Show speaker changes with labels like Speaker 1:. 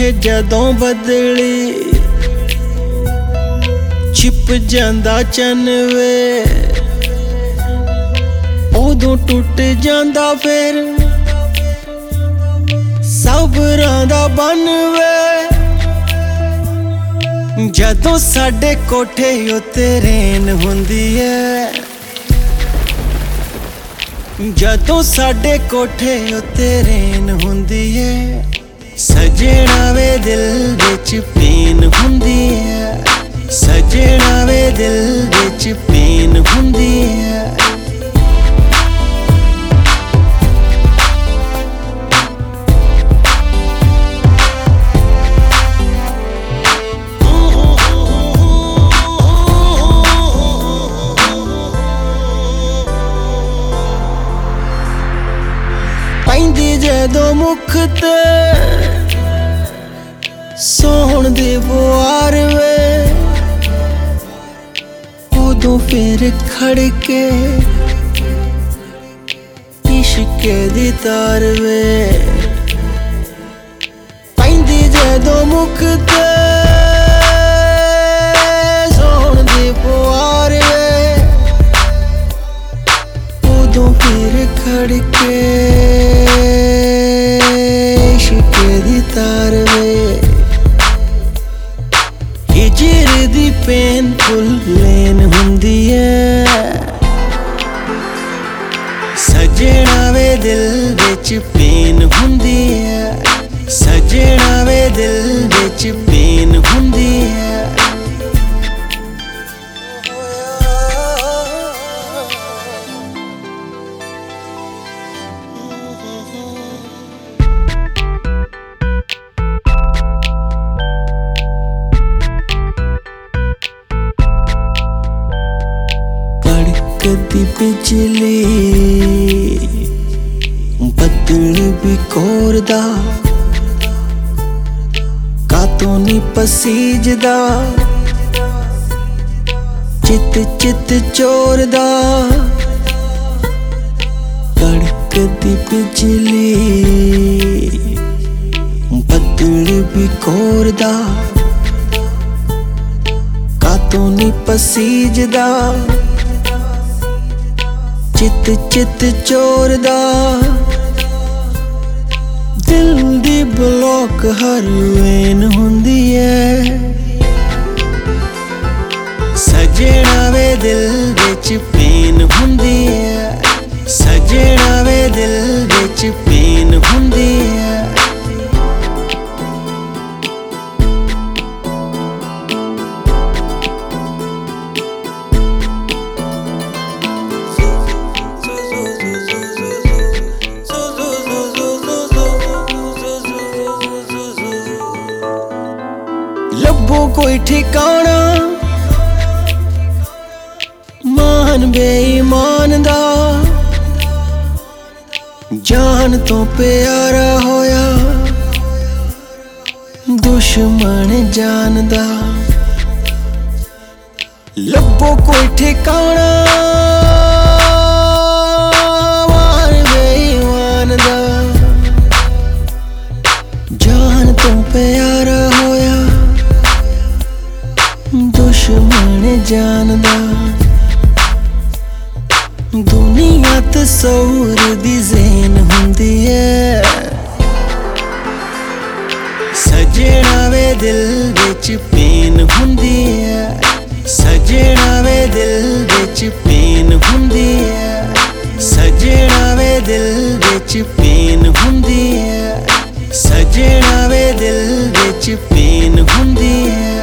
Speaker 1: कोठे जदों बदली छिप जांदा चन वे उदों टुट जांदा फिर सबरां दा बन वे जदों साडे कोठे उत्ते रेन हुंदी है जदों साडे कोठे उत्ते रेन हुंदी है सजना वे दिल विच पीन हुंदी है सजना वे दिल विच पीन हुंदी है पैंदी जदों मुख ते सोहण दी बुआर वे उदों फिर खड़के इश्के दी तार वे पैंदी जदों मुख ते सोहण दी बुआर वे उदों फिर खड़के तार वे हिजर दी पेनफुल लेन हुंदी है सजना वे दिल विच पीन हुंदी है सजना वे दिल विच पीन हुंदी है कदी बिजली बदल भी कोरदा कातों नी पसीजदा चित चित चोरदा कड़कदी बिजली बदल भी कोरदा कातों नी पसीजदा चित चित चोरदा दिल दी ब्लॉक हर वेन हुंदी है सजना वे दिल विच पीन हुंदी है सजना वे दिल विच पीन हुंदी है लब्बो कोई ठिकाना मान बेईमान दा जान तो प्यारा होया दुश्मन जान दा लब्बो कोई ठिकाना मान बेईमान दा जान तो प्यारा होया दुश्मन जानदा दुनिया तस्वूर दी ज़ेन हुंदी है सजना वे दिल विच पीन हुंदी है सजना वे दिल विच पीन हुंदी है सजना वे दिल विच पीन हुंदी है सजना वे दिल विच पीन हुंदी है